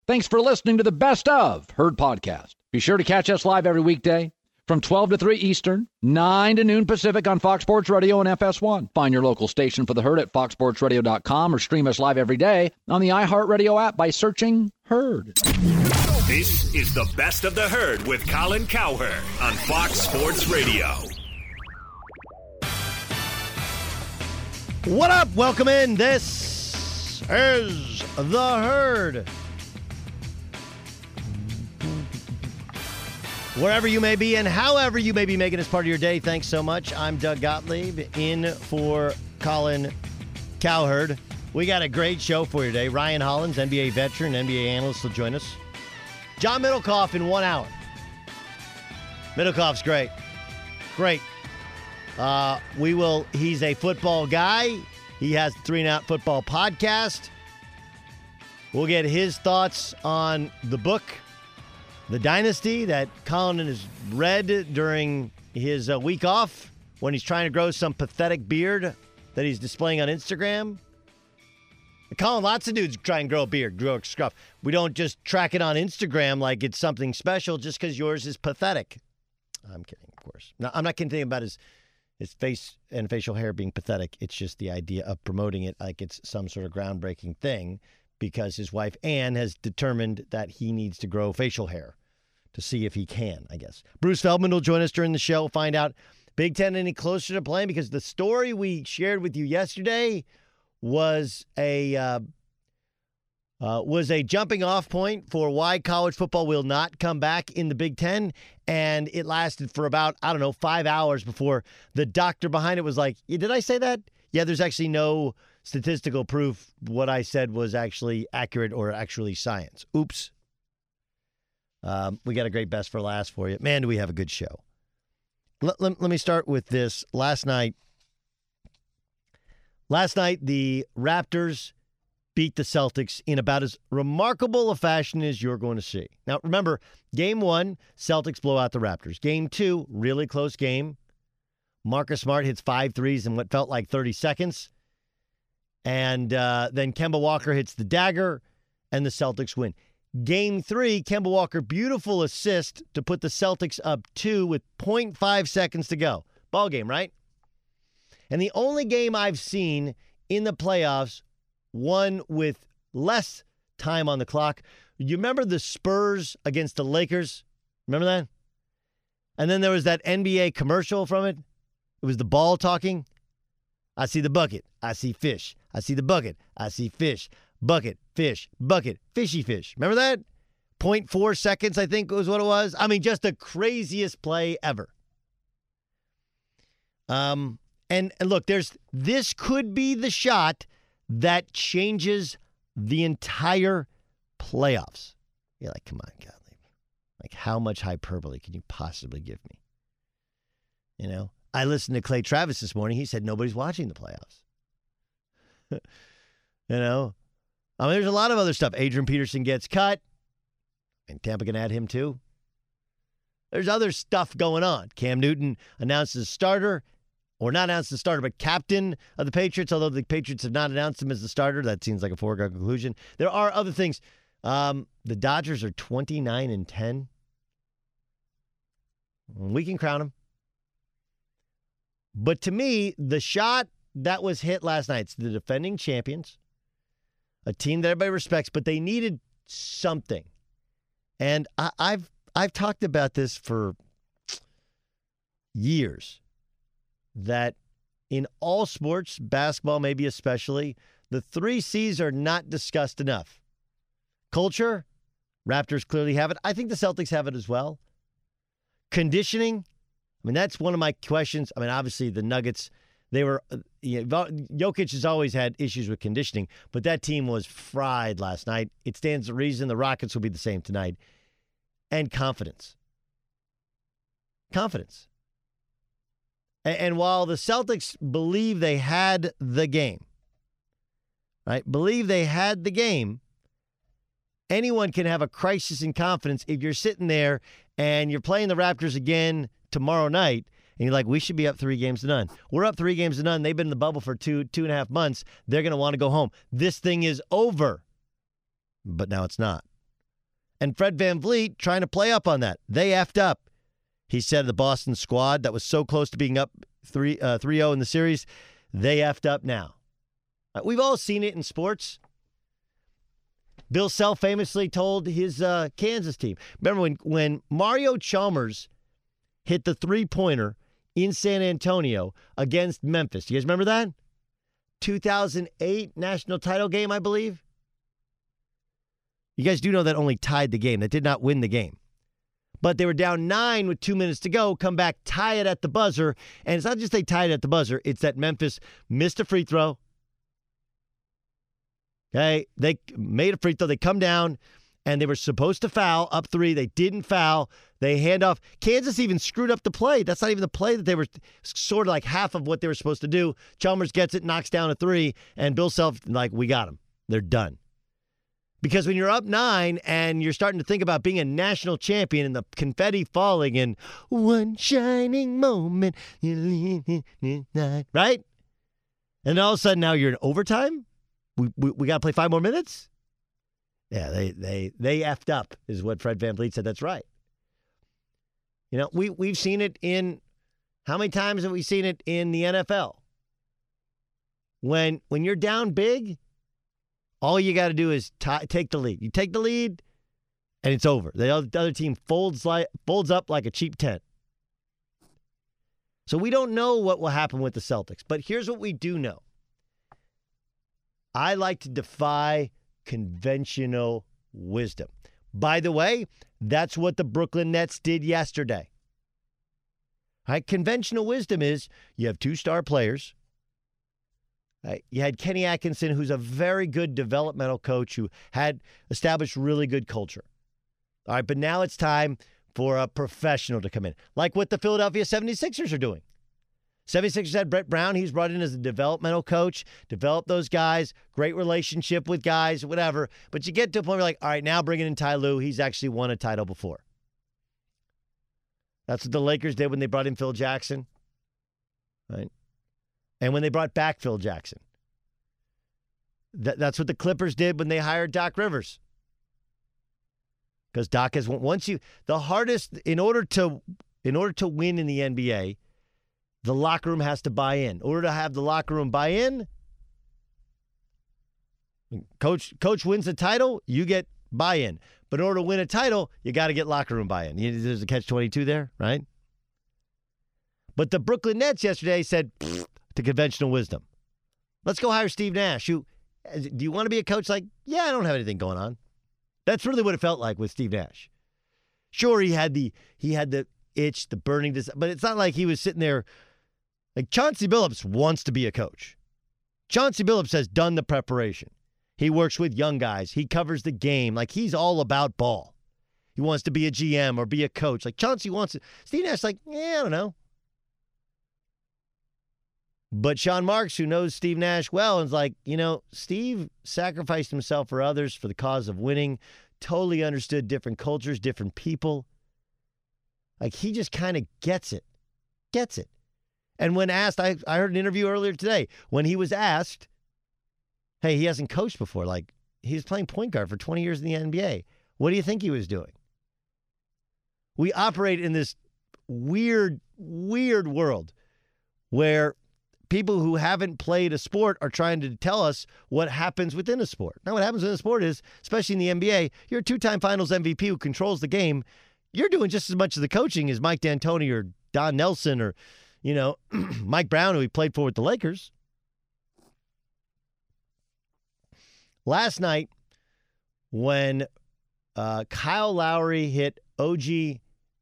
Thanks for listening to the Best of Herd podcast. Be sure to catch us live every weekday from 12 to 3 Eastern, 9 to noon Pacific on Fox Sports Radio and FS1. Find your local station for the Herd at foxsportsradio.com or stream us live every day on the iHeartRadio app by searching Herd. This is the Best of the Herd with Colin Cowherd on Fox Sports Radio. What up? Welcome in. This is the Herd. Wherever you may be and however you may be making this part of your day, thanks so much. I'm Doug Gottlieb in for Colin Cowherd. We got a great show for you today. Ryan Hollins, NBA veteran, NBA analyst, will join us. John Middlecoff in 1 hour. Middlecoff's great. Great. He's a football guy. He has the 3 and Out Football podcast. We'll get his thoughts on the book, The Dynasty, that Colin has read during his week off when he's trying to grow some pathetic beard that he's displaying on Instagram. Colin, lots of dudes try and grow a beard, grow a scruff. We don't just track it on Instagram like it's something special just because yours is pathetic. I'm kidding, of course. No, I'm not kidding about his face and facial hair being pathetic. It's just the idea of promoting it like it's some sort of groundbreaking thing because his wife, Ann, has determined that he needs to grow facial hair to see if he can, I guess. Bruce Feldman will join us during the show. Find out Big Ten any closer to playing because the story we shared with you yesterday was a jumping off point for why college football will not come back in the Big Ten. And it lasted for about, 5 hours before the doctor behind it was like, did I say that? Yeah, there's actually no statistical proof what I said was actually accurate or actually science. Oops. We got a great best for last for you. Man, do we have a good show. Let me start with this. Last night, the Raptors beat the Celtics in about as remarkable a fashion as you're going to see. Now, remember, Game 1, Celtics blow out the Raptors. Game 2, really close game. Marcus Smart hits 5 threes in what felt like 30 seconds. And then Kemba Walker hits the dagger, and the Celtics win. Game 3, Kemba Walker, beautiful assist to put the Celtics up 2 with 0.5 seconds to go. Ball game, right? And the only game I've seen in the playoffs, one with less time on the clock. You remember the Spurs against the Lakers? Remember that? And then there was that NBA commercial from it. It was the ball talking. I see the bucket. I see fish. I see the bucket. I see fish. Bucket, fish, bucket, fishy fish. Remember that? 0.4 seconds, I think was what it was. I mean, just the craziest play ever. And look, this could be the shot that changes the entire playoffs. You're like, come on, Gottlieb. Like, how much hyperbole can you possibly give me? You know, I listened to Clay Travis this morning. He said nobody's watching the playoffs. You know, I mean, there's a lot of other stuff. Adrian Peterson gets cut, and Tampa can add him too. There's other stuff going on. Cam Newton announces starter. Or not announced the starter, but captain of the Patriots, although the Patriots have not announced him as the starter. That seems like a foregone conclusion. There are other things. The Dodgers are 29-10. We can crown them. But to me, the shot that was hit last night, it's the defending champions, a team that everybody respects, but they needed something. And I've talked about this for years. That in all sports, basketball maybe especially, the 3 C's are not discussed enough. Culture, Raptors clearly have it. I think the Celtics have it as well. Conditioning, I mean, that's one of my questions. I mean, obviously the Nuggets, Jokic has always had issues with conditioning, but that team was fried last night. It stands to reason the Rockets will be the same tonight. And confidence. Confidence. And while the Celtics believe they had the game, right? Believe they had the game, anyone can have a crisis in confidence if you're sitting there and you're playing the Raptors again tomorrow night and you're like, we should be up 3-0. We're up 3-0. They've been in the bubble for two and a half months. They're going to want to go home. This thing is over. But now it's not. And Fred VanVleet trying to play up on that. They effed up. He said the Boston squad that was so close to being up 3-0 in the series, they effed up now. We've all seen it in sports. Bill Self famously told his Kansas team. Remember when Mario Chalmers hit the three-pointer in San Antonio against Memphis? You guys remember that? 2008 national title game, I believe. You guys do know that only tied the game. That did not win the game. But they were down 9 with 2 minutes to go, come back, tie it at the buzzer. And it's not just they tied it at the buzzer. It's that Memphis missed a free throw. Okay, they made a free throw. They come down, and they were supposed to foul up 3. They didn't foul. They hand off. Kansas even screwed up the play. That's not even the play that they were sort of like half of what they were supposed to do. Chalmers gets it, knocks down a 3, and Bill Self, like, we got them. They're done. Because when you're up 9 and you're starting to think about being a national champion and the confetti falling and one shining moment, right? And all of a sudden now you're in overtime? We got to play 5 more minutes? Yeah, they effed up is what Fred VanVleet said. That's right. You know, we've seen it in, how many times have we seen it in the NFL? When you're down big, all you got to do is take the lead. You take the lead, and it's over. The other team folds up like a cheap tent. So we don't know what will happen with the Celtics. But here's what we do know. I like to defy conventional wisdom. By the way, that's what the Brooklyn Nets did yesterday. All right, conventional wisdom is you have 2 star players. You had Kenny Atkinson, who's a very good developmental coach who had established really good culture. All right, but now it's time for a professional to come in, like what the Philadelphia 76ers are doing. 76ers had Brett Brown. He's brought in as a developmental coach, developed those guys, great relationship with guys, whatever. But you get to a point where you're like, all right, now bringing in Ty Lue. He's actually won a title before. That's what the Lakers did when they brought in Phil Jackson. Right? And when they brought back Phil Jackson. That's what the Clippers did when they hired Doc Rivers. Because Doc has the hardest, in order to win in the NBA, the locker room has to buy in. In order to have the locker room buy in, coach wins the title, you get buy-in. But in order to win a title, you got to get locker room buy-in. There's a catch-22 there, right? But the Brooklyn Nets yesterday said to conventional wisdom, let's go hire Steve Nash. Do you want to be a coach? Like, yeah, I don't have anything going on. That's really what it felt like with Steve Nash. Sure, he had the itch, the burning desire, but it's not like he was sitting there. Like, Chauncey Billups wants to be a coach. Chauncey Billups has done the preparation. He works with young guys. He covers the game. Like, he's all about ball. He wants to be a GM or be a coach. Like, Chauncey wants it. Steve Nash, like, I don't know. But Sean Marks, who knows Steve Nash well, is like, Steve sacrificed himself for others for the cause of winning, totally understood different cultures, different people. Like, he just kind of gets it. And when asked, I heard an interview earlier today, when he was asked, hey, he hasn't coached before. Like, he was playing point guard for 20 years in the NBA. What do you think he was doing? We operate in this weird world where people who haven't played a sport are trying to tell us what happens within a sport. Now, what happens in a sport is, especially in the NBA, you're a 2-time finals MVP who controls the game. You're doing just as much of the coaching as Mike D'Antoni or Don Nelson or, Mike Brown, who he played for with the Lakers. Last night, when Kyle Lowry hit OG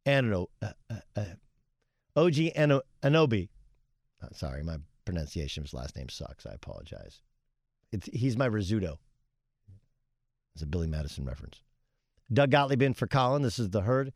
Anunoby. Sorry, my pronunciation of his last name sucks. I apologize. He's my Rizzuto. It's a Billy Madison reference. Doug Gottlieb in for Colin. This is The Herd.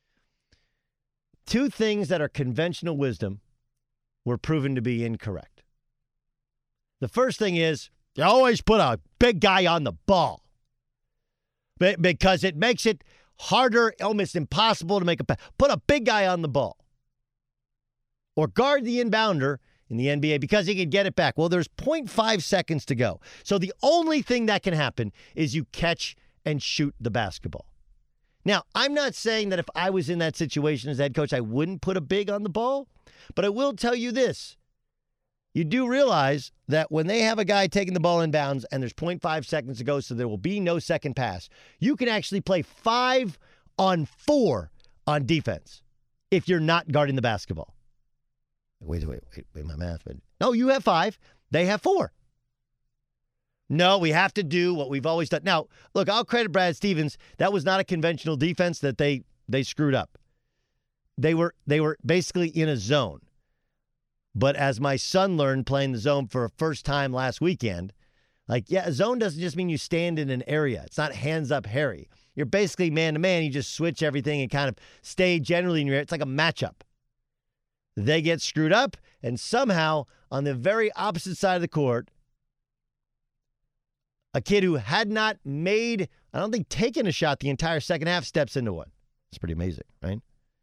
2 things that are conventional wisdom were proven to be incorrect. The first thing is, you always put a big guy on the ball because it makes it harder, almost impossible to make a pass. Put a big guy on the ball. Or guard the inbounder in the NBA because he can get it back. Well, there's 0.5 seconds to go. So the only thing that can happen is you catch and shoot the basketball. Now, I'm not saying that if I was in that situation as head coach, I wouldn't put a big on the ball, but I will tell you this. You do realize that when they have a guy taking the ball in bounds and there's 0.5 seconds to go, so there will be no second pass, you can actually play 5-on-4 on defense if you're not guarding the basketball. Wait, my math. No, you have 5. They have 4. No, we have to do what we've always done. Now, look, I'll credit Brad Stevens. That was not a conventional defense that they screwed up. They were basically in a zone. But as my son learned playing the zone for a first time last weekend, a zone doesn't just mean you stand in an area. It's not hands up Harry. You're basically man-to-man. You just switch everything and kind of stay generally in your area. It's like a matchup. They get screwed up, and somehow on the very opposite side of the court, a kid who had not made, I don't think, taken a shot the entire second half steps into one. It's pretty amazing, right?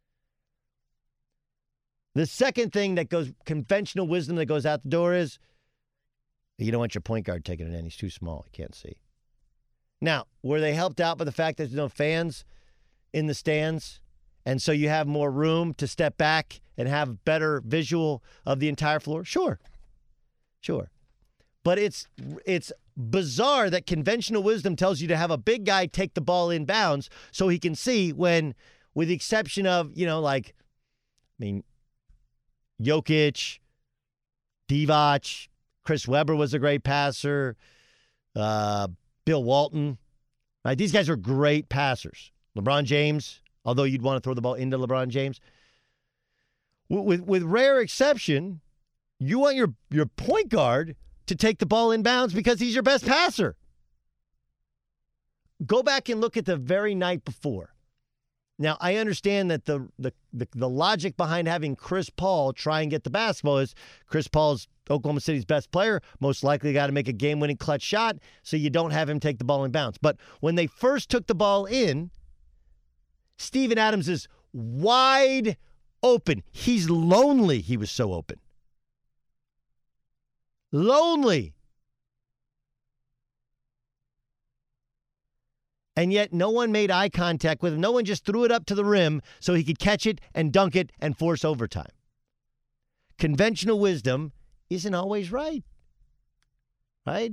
The second thing that goes, conventional wisdom that goes out the door is, you don't want your point guard taking it in. He's too small. He can't see. Now, were they helped out by the fact that there's no fans in the stands? And so you have more room to step back and have better visual of the entire floor? Sure. But it's bizarre that conventional wisdom tells you to have a big guy take the ball in bounds so he can see when, with the exception of, Jokic, Divac, Chris Webber was a great passer, Bill Walton. Right? These guys are great passers. LeBron James, although you'd want to throw the ball into LeBron James. With rare exception, you want your point guard to take the ball in bounds because he's your best passer. Go back and look at the very night before. Now, I understand that the logic behind having Chris Paul try and get the basketball is Chris Paul's Oklahoma City's best player, most likely got to make a game-winning clutch shot, so you don't have him take the ball in bounds. But when they first took the ball in, Steven Adams is wide open. He's lonely. He was so open. Lonely. And yet no one made eye contact with him. No one just threw it up to the rim so he could catch it and dunk it and force overtime. Conventional wisdom isn't always right. Right?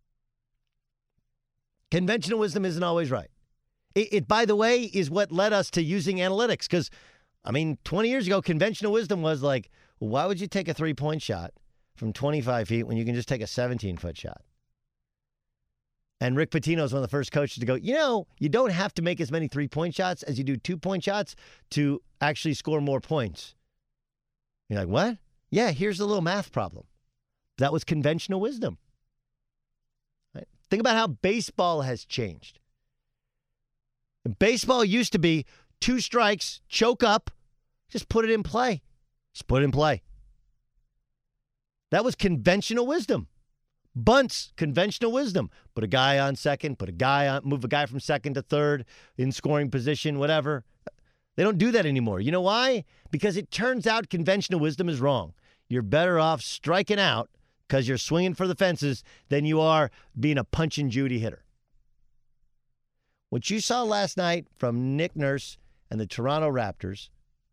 Conventional wisdom isn't always right. It, by the way, is what led us to using analytics. Because, 20 years ago, conventional wisdom was like, why would you take a three-point shot from 25 feet when you can just take a 17-foot shot? And Rick Pitino is one of the first coaches to go, you don't have to make as many three-point shots as you do two-point shots to actually score more points. You're like, what? Yeah, here's a little math problem. That was conventional wisdom. Right? Think about how baseball has changed. Baseball used to be 2 strikes, choke up, just put it in play. Just put it in play. That was conventional wisdom. Bunts, conventional wisdom. Put a guy on second, move a guy from second to third in scoring position, whatever. They don't do that anymore. You know why? Because it turns out conventional wisdom is wrong. You're better off striking out because you're swinging for the fences than you are being a punch and Judy hitter. What you saw last night from Nick Nurse and the Toronto Raptors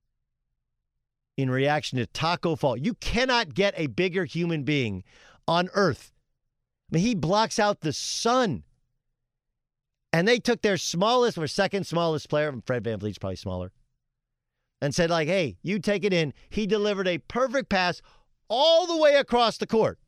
in reaction to Taco Fall, you cannot get a bigger human being on earth. He blocks out the sun. And they took their smallest or second smallest player, Fred VanVleet's probably smaller, and said, hey, you take it in. He delivered a perfect pass all the way across the court.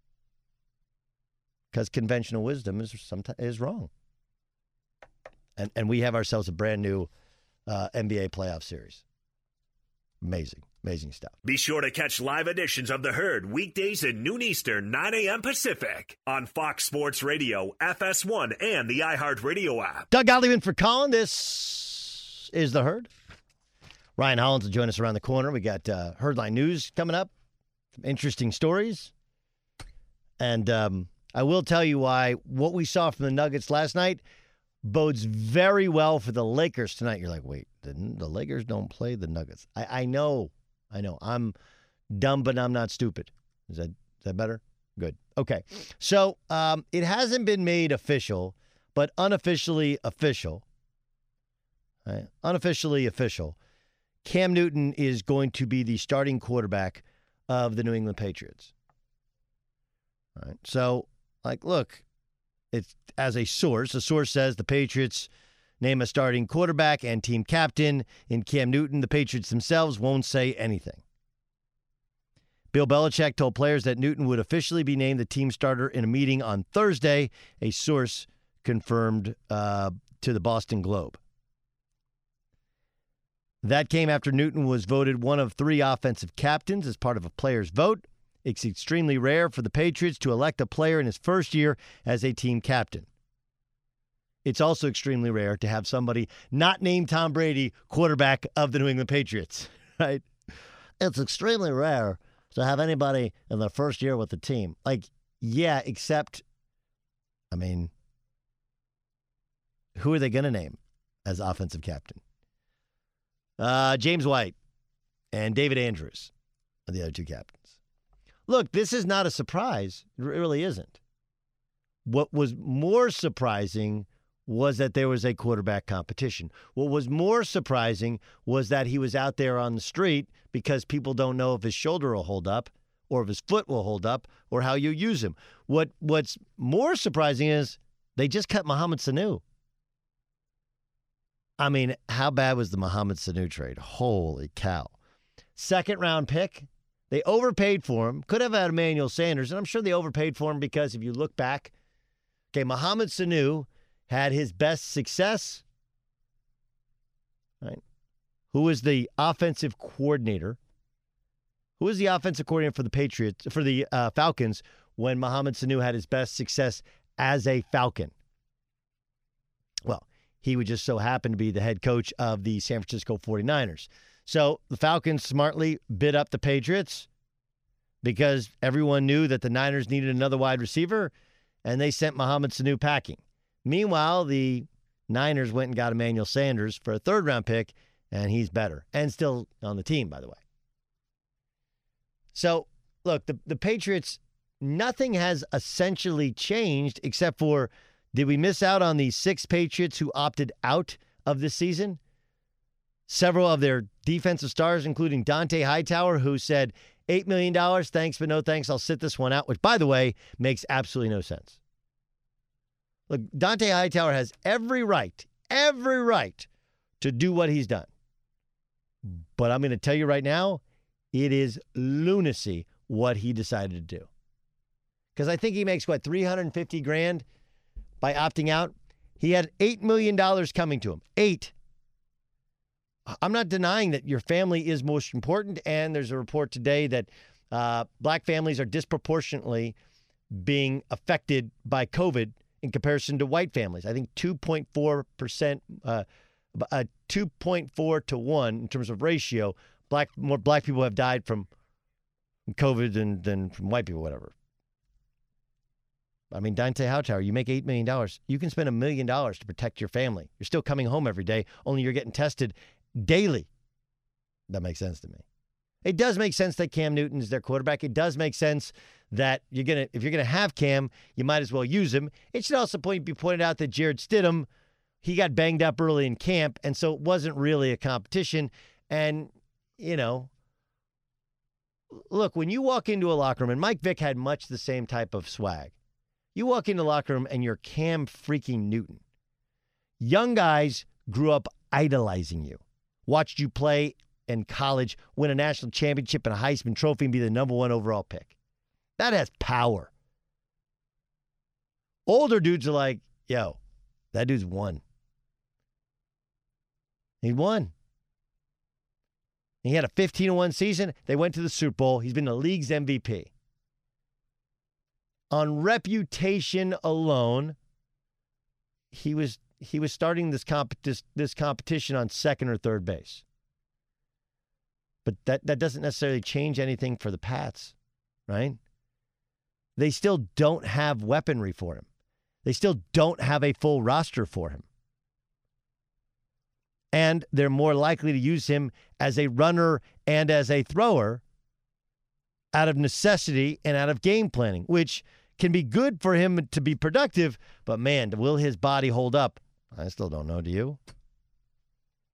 Because conventional wisdom is wrong. And we have ourselves a brand new NBA playoff series. Amazing stuff. Be sure to catch live editions of The Herd weekdays at noon Eastern, 9 a.m. Pacific on Fox Sports Radio, FS1, and the iHeartRadio app. Doug Gottlieb in for Colin. This is The Herd. Ryan Hollins will join us around the corner. We got Herdline News coming up. Some interesting stories. And I will tell you why what we saw from the Nuggets last night bodes very well for the Lakers tonight. You're like, wait, the Lakers don't play the Nuggets. I know. I'm dumb, but I'm not stupid. Is that better? Good. Okay. So it hasn't been made official, but unofficially official. right? Unofficially official, Cam Newton is going to be the starting quarterback of the New England Patriots. All right. So, look, it's as a source says the Patriots name a starting quarterback and team captain in Cam Newton. The Patriots themselves won't say anything. Bill Belichick told players that Newton would officially be named the team starter in a meeting on Thursday, a source confirmed to the Boston Globe. That came after Newton was voted one of 3 offensive captains as part of a player's vote. It's extremely rare for the Patriots to elect a player in his first year as a team captain. It's also extremely rare to have somebody not named Tom Brady quarterback of the New England Patriots, right? It's extremely rare to have anybody in their first year with the team. Yeah, except, who are they going to name as offensive captain? James White and David Andrews are the other 2 captains. Look, this is not a surprise. It really isn't. What was more surprising was that there was a quarterback competition. What was more surprising was that he was out there on the street because people don't know if his shoulder will hold up or if his foot will hold up or how you use him. What's more surprising is they just cut Mohamed Sanu. How bad was the Mohamed Sanu trade? Holy cow. 2nd-round pick. They overpaid for him. Could have had Emmanuel Sanders, and I'm sure they overpaid for him because if you look back, Mohamed Sanu had his best success, right? Who was the offensive coordinator? Who was the offensive coordinator for the Patriots, for the Falcons, when Mohamed Sanu had his best success as a Falcon? Well, he would just so happen to be the head coach of the San Francisco 49ers. So the Falcons smartly bid up the Patriots because everyone knew that the Niners needed another wide receiver, and they sent Mohamed Sanu packing. Meanwhile, the Niners went and got Emmanuel Sanders for a 3rd-round pick, and he's better. And still on the team, by the way. So, look, the Patriots, nothing has essentially changed except for, did we miss out on the 6 Patriots who opted out of this season? Several of their defensive stars, including Dante Hightower, who said, $8 million, thanks, but no thanks, I'll sit this one out, which, by the way, makes absolutely no sense. Look, Dante Hightower has every right to do what he's done. But I'm going to tell you right now, it is lunacy what he decided to do. Because I think he makes, $350,000 by opting out? He had $8 million coming to him. 8. I'm not denying that your family is most important, and there's a report today that black families are disproportionately being affected by COVID in comparison to white families. I think 2.4%, 2.4 to 1 in terms of ratio. More black people have died from COVID than from white people, whatever. Dante Hightower, you make $8 million. You can spend $1 million to protect your family. You're still coming home every day, only you're getting tested daily. That makes sense to me. It does make sense that Cam Newton is their quarterback. It does make sense that if you're gonna have Cam, you might as well use him. It should also be pointed out that Jarrett Stidham, he got banged up early in camp, and so it wasn't really a competition. And, look, when you walk into a locker room, and Mike Vick had much the same type of swag. You walk into the locker room and you're Cam freaking Newton. Young guys grew up idolizing you, watched you play in college, win a national championship and a Heisman Trophy, and be the number 1 overall pick. That has power. Older dudes are like, yo, that dude's won. He won. He had a 15-1 season. They went to the Super Bowl. He's been the league's MVP. On reputation alone, he was starting this competition on 2nd or 3rd base. But that doesn't necessarily change anything for the Pats, right? They still don't have weaponry for him. They still don't have a full roster for him. And they're more likely to use him as a runner and as a thrower out of necessity and out of game planning, which can be good for him to be productive, but man, will his body hold up? I still don't know. Do you?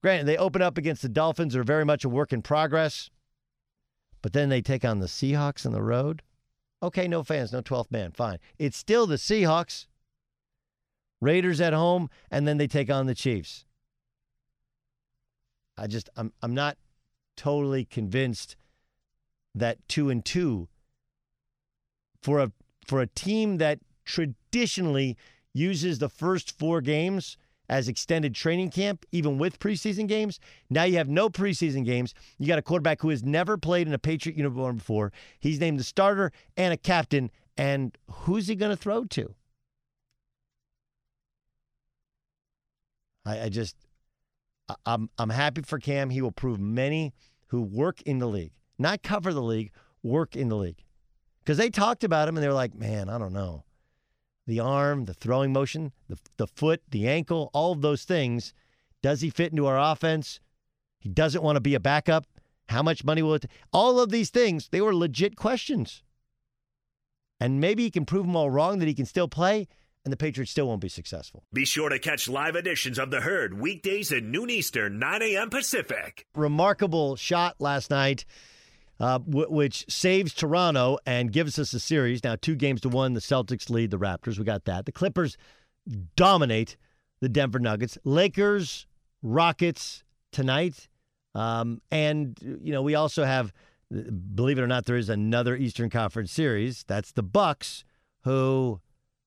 Granted, they open up against the Dolphins, who are very much a work in progress. But then they take on the Seahawks on the road. Okay, no fans, no 12th man, fine. It's still the Seahawks. Raiders at home, and then they take on the Chiefs. I'm not totally convinced that 2-2 for a team that traditionally uses the first 4 games as extended training camp, even with preseason games. Now you have no preseason games. You got a quarterback who has never played in a Patriot uniform before. He's named the starter and a captain, and who's he going to throw to? I'm happy for Cam. He will prove many who work in the league, not cover the league, work in the league. Because they talked about him, and they were like, man, I don't know. The arm, the throwing motion, the foot, the ankle, all of those things. Does he fit into our offense? He doesn't want to be a backup. How much money will it take? All of these things, they were legit questions. And maybe he can prove them all wrong, that he can still play, and the Patriots still won't be successful. Be sure to catch live editions of The Herd weekdays at noon Eastern, 9 a.m. Pacific. Remarkable shot last night, which saves Toronto and gives us a series. Now 2-1, the Celtics lead the Raptors. We got that. The Clippers dominate the Denver Nuggets. Lakers, Rockets tonight. And, we also have, believe it or not, there is another Eastern Conference series. That's the Bucks, who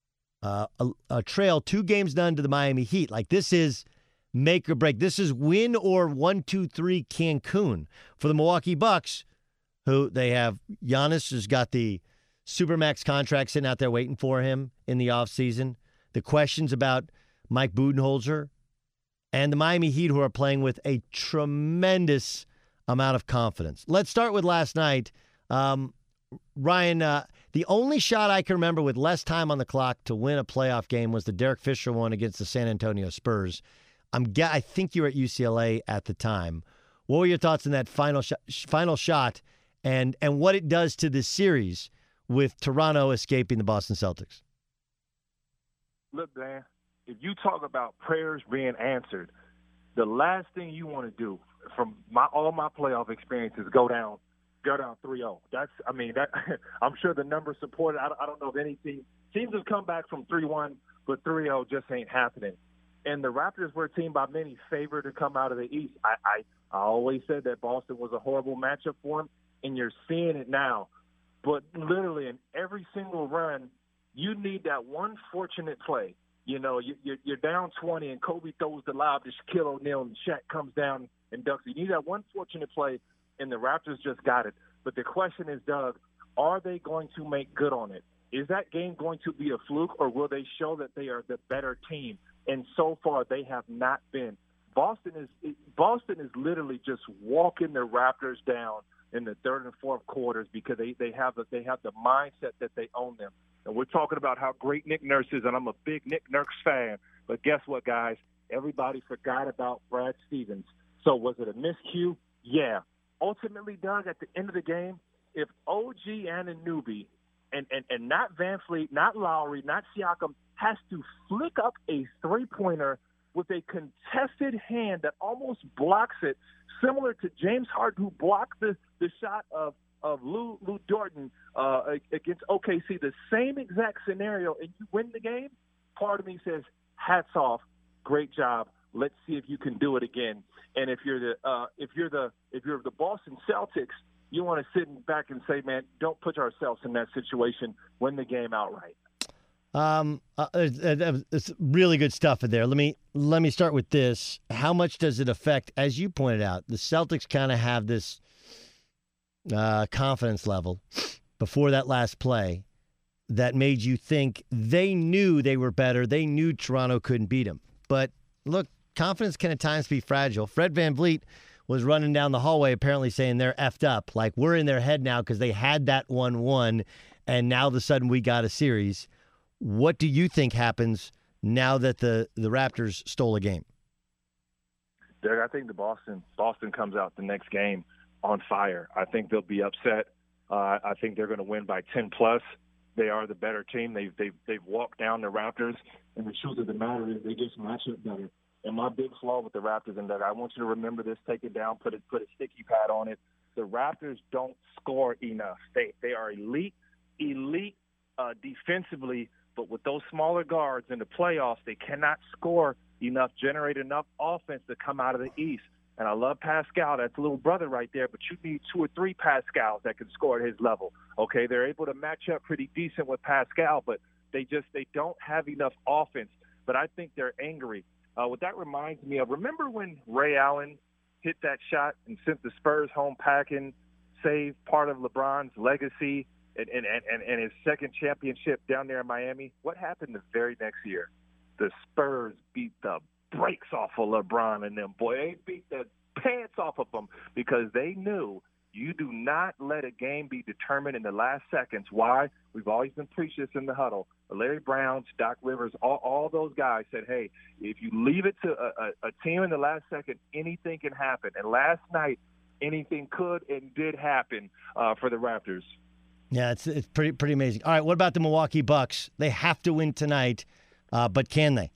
a trail 2 games done to the Miami Heat. Like, this is make or break. This is win or 1-2-3 Cancun for the Milwaukee Bucks, who they have. Giannis has got the Supermax contract sitting out there waiting for him in the offseason. The questions about Mike Budenholzer and the Miami Heat, who are playing with a tremendous amount of confidence. Let's start with last night. Ryan, the only shot I can remember with less time on the clock to win a playoff game was the Derek Fisher one against the San Antonio Spurs. I think you were at UCLA at the time. What were your thoughts on that final shot and what it does to this series with Toronto escaping the Boston Celtics? Look, Dan, if you talk about prayers being answered, the last thing you want to do from all my playoff experiences go down 3-0. I'm sure the numbers support it. I don't know if anything teams have come back from 3-1, but 3-0 just ain't happening. And the Raptors were a team by many favored to come out of the East. I always said that Boston was a horrible matchup for them, and you're seeing it now. But literally in every single run, you need that one fortunate play. You're down 20, and Kobe throws the lob to Shaquille O'Neal, and Shaq comes down and dunks. You need that one fortunate play, and the Raptors just got it. But the question is, Doug, are they going to make good on it? Is that game going to be a fluke, or will they show that they are the better team? And so far, they have not been. Boston is literally just walking the Raptors down in the third and fourth quarters because they have the mindset that they own them. And we're talking about how great Nick Nurse is, and I'm a big Nick Nurse fan. But guess what, guys? Everybody forgot about Brad Stevens. So was it a miscue? Yeah. Ultimately, Doug, at the end of the game, if OG Anunoby and not Van Fleet, not Lowry, not Siakam, has to flick up a three-pointer with a contested hand that almost blocks it, similar to James Harden, who blocked the shot of Lou Dorton against OKC, the same exact scenario, and you win the game, part of me says, hats off, great job. Let's see if you can do it again. And if you're the Boston Celtics, you want to sit back and say, man, don't put ourselves in that situation. Win the game outright. It's really good stuff in there. Let me start with this. How much does it affect, as you pointed out, the Celtics kind of have this confidence level before that last play that made you think they knew they were better. They knew Toronto couldn't beat them. But look, confidence can at times be fragile. Fred VanVleet was running down the hallway apparently saying they're effed up. Like, we're in their head now because they had that 1-1, and now all of a sudden we got a series. What do you think happens now that the Raptors stole a game? Derek, I think Boston comes out the next game on fire. I think they'll be upset. I think they're going to win by 10+. They are the better team. They've walked down the Raptors, and the truth of the matter is they just match up better. And my big flaw with the Raptors, and that I want you to remember this, take it down, put a sticky pad on it. The Raptors don't score enough. They are elite defensively, but with those smaller guards in the playoffs, they cannot score enough, generate enough offense to come out of the East. And I love Pascal. That's a little brother right there, but you need 2 or 3 Pascals that can score at his level. Okay, they're able to match up pretty decent with Pascal, but they don't have enough offense. But I think they're angry. What that reminds me of, remember when Ray Allen hit that shot and sent the Spurs home packing, saved part of LeBron's legacy and his second championship down there in Miami? What happened the very next year? The Spurs beat the brakes off of LeBron and them. Boy, they beat the pants off of them because they knew you do not let a game be determined in the last seconds. Why? We've always been preaching this in the huddle. Larry Brown, Doc Rivers, all those guys said, hey, if you leave it to a team in the last second, anything can happen. And last night, anything could and did happen for the Raptors. Yeah, it's pretty amazing. All right, what about the Milwaukee Bucks? They have to win tonight, but can they?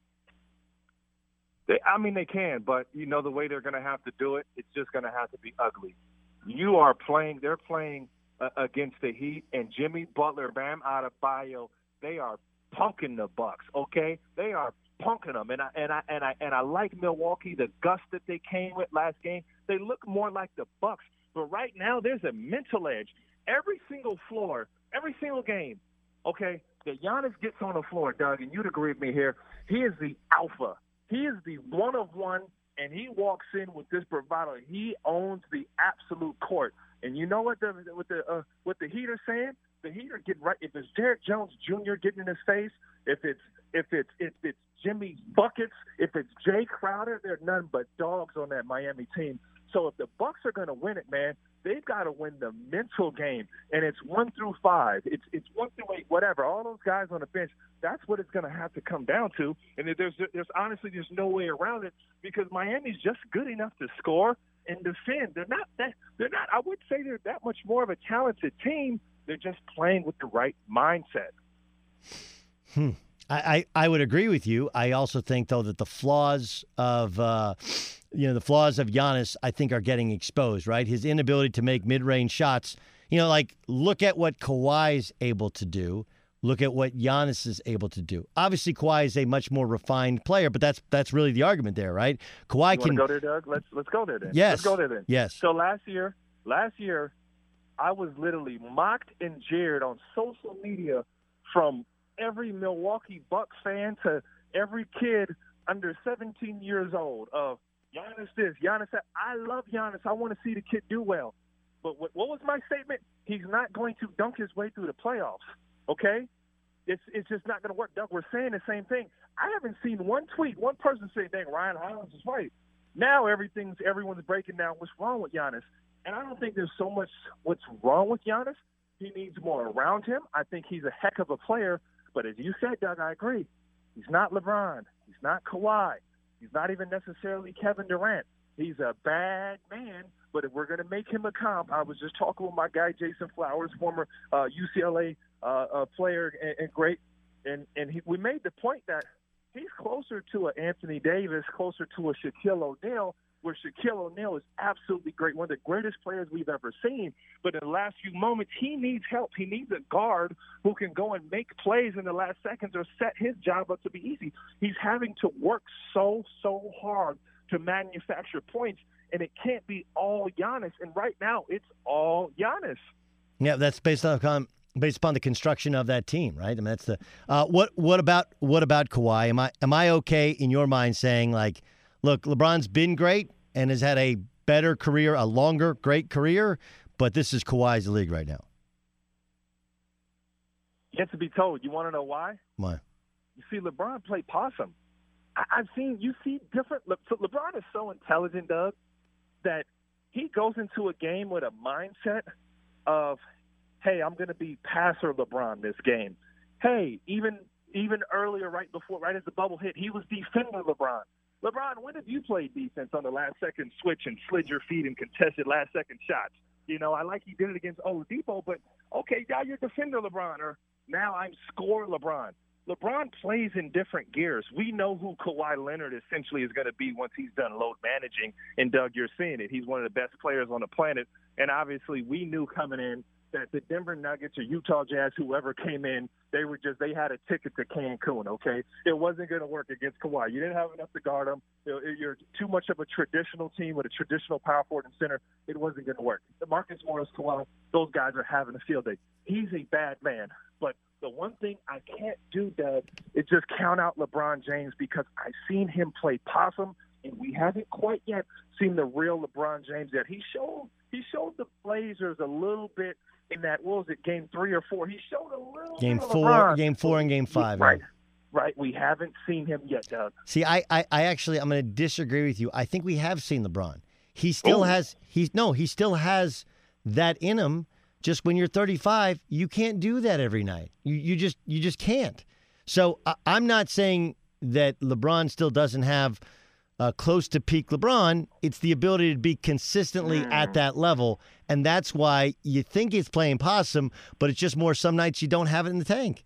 They can, but you know the way they're going to have to do it, it's just going to have to be ugly. They're playing against the Heat, and Jimmy Butler, Bam Adebayo, they are punking the Bucks, okay? They are punking them, and I like Milwaukee, the gust that they came with last game. They look more like the Bucks, but right now there's a mental edge. Every single floor, every single game, okay, that Giannis gets on the floor, Doug, and you'd agree with me here, he is the alpha. He is the one of one, and he walks in with this bravado. He owns the absolute court. And you know what the Heat are saying? The Heat are getting right. If it's Derek Jones Jr. getting in his face, if it's Jimmy Buckets, if it's Jay Crowder, they're none but dogs on that Miami team. So if the Bucks are going to win it, man, they've got to win the mental game, and it's 1 through 5. It's 1 through 8, whatever. All those guys on the bench, that's what it's going to have to come down to. And there's honestly there's no way around it because Miami's just good enough to score and defend. They're not. I would say they're that much more of a talented team. They're just playing with the right mindset. I would agree with you. I also think though that the flaws of Giannis, I think, are getting exposed, right? His inability to make mid-range shots. Like, look at what Kawhi's able to do. Look at what Giannis is able to do. Obviously, Kawhi is a much more refined player, but that's really the argument there, right? Kawhi can go there, Doug. Let's go there then. Yes. Let's go there then. Yes. So last year, I was literally mocked and jeered on social media from every Milwaukee Bucks fan to every kid under 17 years old of Giannis this, Giannis that. I love Giannis. I want to see the kid do well. But what was my statement? He's not going to dunk his way through the playoffs, okay? It's just not going to work. Doug, we're saying the same thing. I haven't seen one tweet, one person say, dang, Ryan Hollins is right. Now everyone's breaking down what's wrong with Giannis. And I don't think there's so much what's wrong with Giannis. He needs more around him. I think he's a heck of a player. But as you said, Doug, I agree. He's not LeBron. He's not Kawhi. He's not even necessarily Kevin Durant. He's a bad man, but if we're going to make him a comp, I was just talking with my guy Jason Flowers, former UCLA player and great, and we made the point that he's closer to an Anthony Davis, closer to a Shaquille O'Neal, where Shaquille O'Neal is absolutely great, one of the greatest players we've ever seen. But in the last few moments, he needs help. He needs a guard who can go and make plays in the last seconds or set his job up to be easy. He's having to work so hard to manufacture points, and it can't be all Giannis. And right now, it's all Giannis. Yeah, that's based upon the construction of that team, right? I mean, that's the what about Kawhi? Am I okay in your mind saying, like, look, LeBron's been great and has had a better career, a longer great career, but this is Kawhi's league right now? Yet to be told. You want to know why? Why? You see, LeBron play possum. You see different. So LeBron is so intelligent, Doug, that he goes into a game with a mindset of, hey, I'm going to be passer LeBron this game. Hey, even earlier, right as the bubble hit, he was defender LeBron. LeBron, when have you played defense on the last-second switch and slid your feet and contested last-second shots? I like he did it against Oladipo, but, okay, now you're defender LeBron, or now I'm score LeBron. LeBron plays in different gears. We know who Kawhi Leonard essentially is going to be once he's done load managing. And, Doug, you're seeing it. He's one of the best players on the planet. And obviously we knew coming in that the Denver Nuggets or Utah Jazz, whoever came in, they had a ticket to Cancun, okay? It wasn't going to work against Kawhi. You didn't have enough to guard him. You're too much of a traditional team with a traditional power forward and center. It wasn't going to work. Marcus Morris, Kawhi, those guys are having a field day. He's a bad man. But the one thing I can't do, Doug, is just count out LeBron James because I've seen him play possum, and we haven't quite yet seen the real LeBron James yet. He showed the Blazers a little bit in that, what was it, game 3 or 4? He showed a little Game bit of 4, LeBron. Game 4 and Game 5. Right. Right. We haven't seen him yet, Doug. See, I actually, I'm going to disagree with you. I think we have seen LeBron. He still has that in him. Just when you're 35, you can't do that every night. You just can't. So I'm not saying that LeBron still doesn't have close to peak LeBron. It's the ability to be consistently at that level, and that's why you think he's playing possum, but it's just more some nights you don't have it in the tank.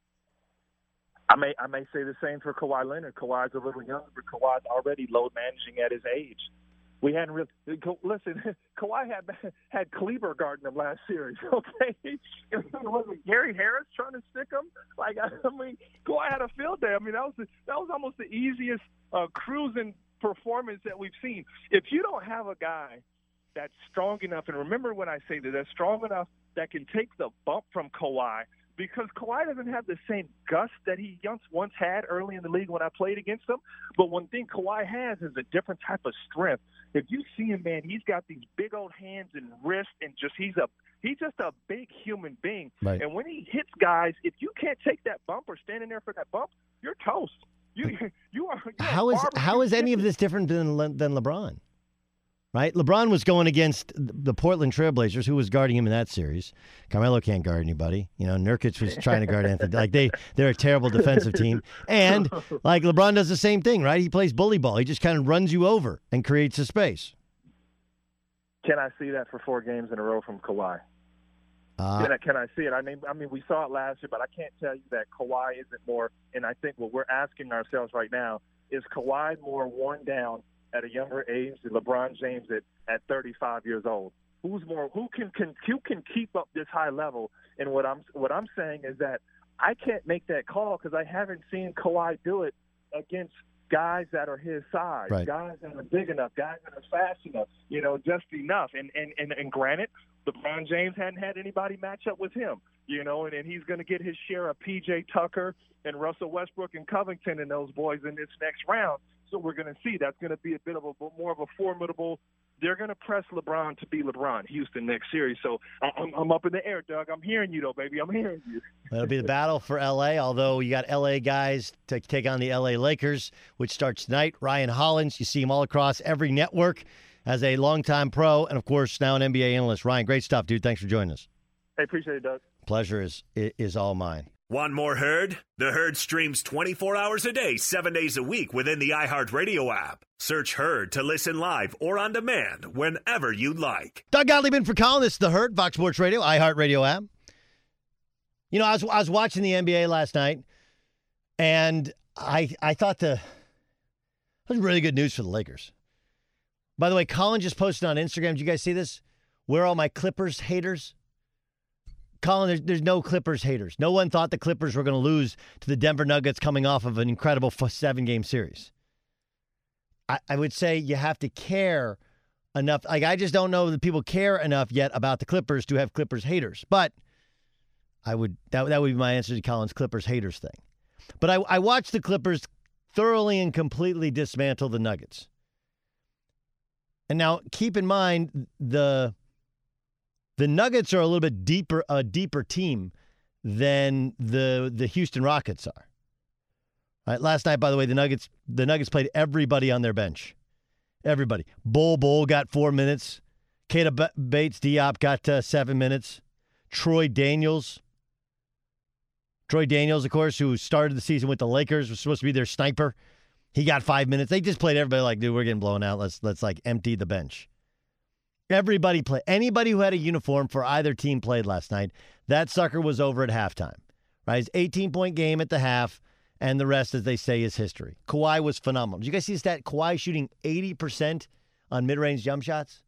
I may say the same for Kawhi Leonard. Kawhi's a little younger, but Kawhi's already load managing at his age. We hadn't really listen. Kawhi had Kleber guarding him last series. Okay, it wasn't Gary Harris trying to stick him. Kawhi had a field day. I mean, that was almost the easiest cruising performance that we've seen. If you don't have a guy that's strong enough, and remember when I say that's strong enough that can take the bump from Kawhi. Because Kawhi doesn't have the same gust that he once had early in the league when I played against him. But one thing Kawhi has is a different type of strength. If you see him, man, he's got these big old hands and wrists, and he's just a big human being. Right. And when he hits guys, if you can't take that bump or standing there for that bump, you're toast. You are. How is any of this different than LeBron? Right? LeBron was going against the Portland Trailblazers, who was guarding him in that series. Carmelo can't guard anybody. Nurkic was trying to guard Anthony. They're a terrible defensive team. And, LeBron does the same thing, right? He plays bully ball. He just kind of runs you over and creates a space. Can I see that for 4 games in a row from Kawhi? Can I see it? I mean, we saw it last year, but I can't tell you that Kawhi isn't more. And I think what we're asking ourselves right now is Kawhi more worn down at a younger age than LeBron James at 35 years old? Who can keep up this high level? And what I'm saying is that I can't make that call because I haven't seen Kawhi do it against guys that are his size, right. Guys that are big enough, guys that are fast enough, just enough. And granted, LeBron James hadn't had anybody match up with him, and he's going to get his share of P.J. Tucker and Russell Westbrook and Covington and those boys in this next round. So we're going to see that's going to be a bit of more of a formidable. They're going to press LeBron to be LeBron, Houston next series. So I'm up in the air, Doug. I'm hearing you, though, baby. I'm hearing you. It'll be the battle for L.A., although you got L.A. guys to take on the L.A. Lakers, which starts tonight. Ryan Hollins, you see him all across every network as a longtime pro and, of course, now an NBA analyst. Ryan, great stuff, dude. Thanks for joining us. I appreciate it, Doug. Pleasure is all mine. Want more Herd? The Herd streams 24 hours a day, 7 days a week within the iHeartRadio app. Search Herd to listen live or on demand whenever you like. Doug Gottlieb in for Colin. This is The Herd, Fox Sports Radio, iHeartRadio app. I was watching the NBA last night, and I thought that was really good news for the Lakers. By the way, Colin just posted on Instagram. Did you guys see this? Where are all my Clippers haters? Colin, there's no Clippers haters. No one thought the Clippers were going to lose to the Denver Nuggets coming off of an incredible 7-game series. I would say you have to care enough. I just don't know that people care enough yet about the Clippers to have Clippers haters. But that would be my answer to Colin's Clippers haters thing. But I watched the Clippers thoroughly and completely dismantle the Nuggets. And now keep in mind the Nuggets are a little bit deeper team than the Houston Rockets are. Right, last night, by the way, the Nuggets played everybody on their bench. Everybody. Bol got 4 minutes. Keita Bates-Diop got 7 minutes. Troy Daniels, of course, who started the season with the Lakers, was supposed to be their sniper. He got 5 minutes. They just played everybody like, dude, we're getting blown out. Let's empty the bench. Everybody played. Anybody who had a uniform for either team played last night. That sucker was over at halftime. Right? His 18-point game at the half, and the rest, as they say, is history. Kawhi was phenomenal. Did you guys see the stat? Kawhi shooting 80% on mid-range jump shots?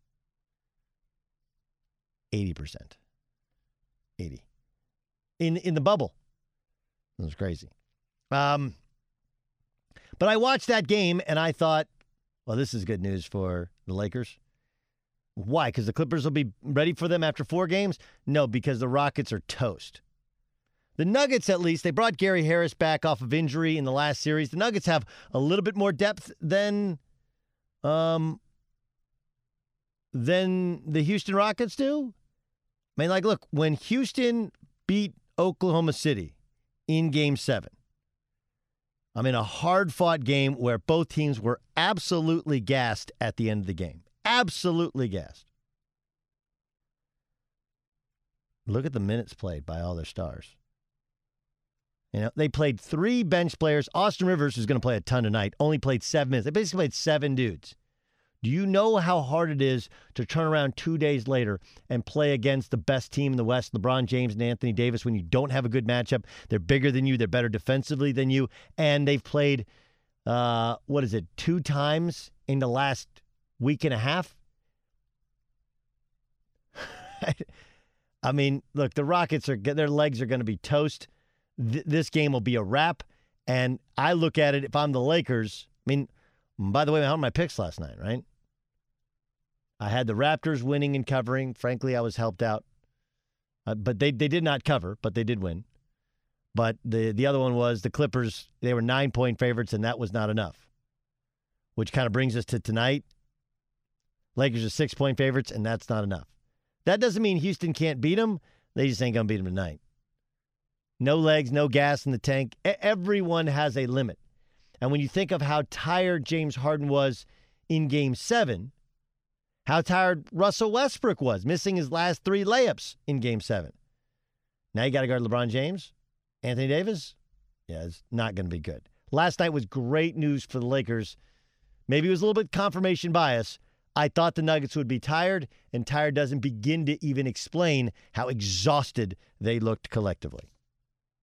80%. 80. In the bubble. It was crazy. But I watched that game, and I thought, well, this is good news for the Lakers. Why? Because the Clippers will be ready for them after 4 games? No, because the Rockets are toast. The Nuggets, at least, they brought Gary Harris back off of injury in the last series. The Nuggets have a little bit more depth than the Houston Rockets do. I mean, like, look, when Houston beat Oklahoma City in Game 7, I mean, a hard-fought game where both teams were absolutely gassed at the end of the game. Absolutely gassed. Look at the minutes played by all their stars. You know, they played 3 bench players. Austin Rivers, who's going to play a ton tonight, only played 7 minutes. They basically played 7 dudes. Do you know how hard it is to turn around 2 days later and play against the best team in the West, LeBron James and Anthony Davis, when you don't have a good matchup? They're bigger than you. They're better defensively than you. And they've played, 2 times in the last week and a half? I mean, look, the Rockets, their legs are going to be toast. This game will be a wrap. And I look at it, if I'm the Lakers, I mean, by the way, I had my picks last night, right? I had the Raptors winning and covering. Frankly, I was helped out. But they did not cover, but they did win. But the other one was the Clippers. They were 9-point favorites, and that was not enough. Which kind of brings us to tonight. Lakers are 6-point favorites, and that's not enough. That doesn't mean Houston can't beat them. They just ain't going to beat them tonight. No legs, no gas in the tank. Everyone has a limit. And when you think of how tired James Harden was in Game 7, how tired Russell Westbrook was, missing his last 3 layups in Game 7. Now you got to guard LeBron James. Anthony Davis? Yeah, it's not going to be good. Last night was great news for the Lakers. Maybe it was a little bit confirmation bias. I thought the Nuggets would be tired, and tired doesn't begin to even explain how exhausted they looked collectively.